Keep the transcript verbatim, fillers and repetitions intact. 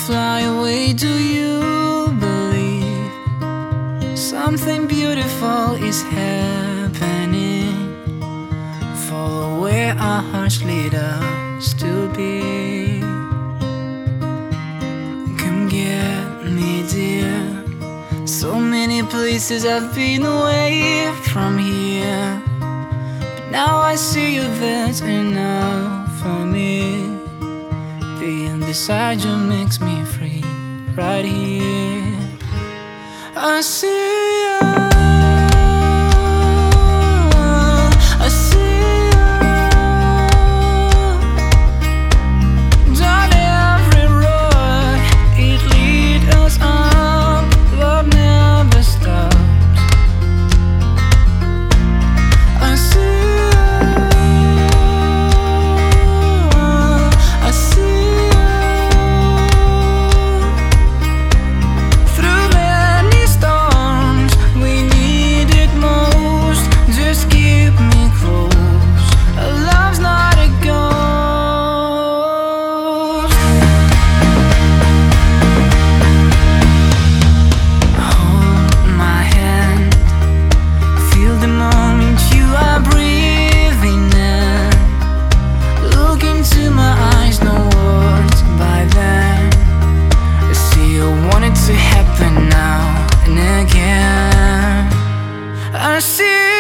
fly away. Do you believe something beautiful is happening? Follow where our hearts lead us to be. Come get me, dear. So many places I've been away from here, but now I see you, that's enough for me. Being beside you makes me free, right here. I see you, I see you. Down every road, it leads us up. Love never stops. I see you, I see you. Through many storms, we need it most. Just keep me close. Our love's not a ghost. Hold my hand, feel the moment you are breathing in. Look into my eyes, no words by then. I see you want it to happen now and again. I see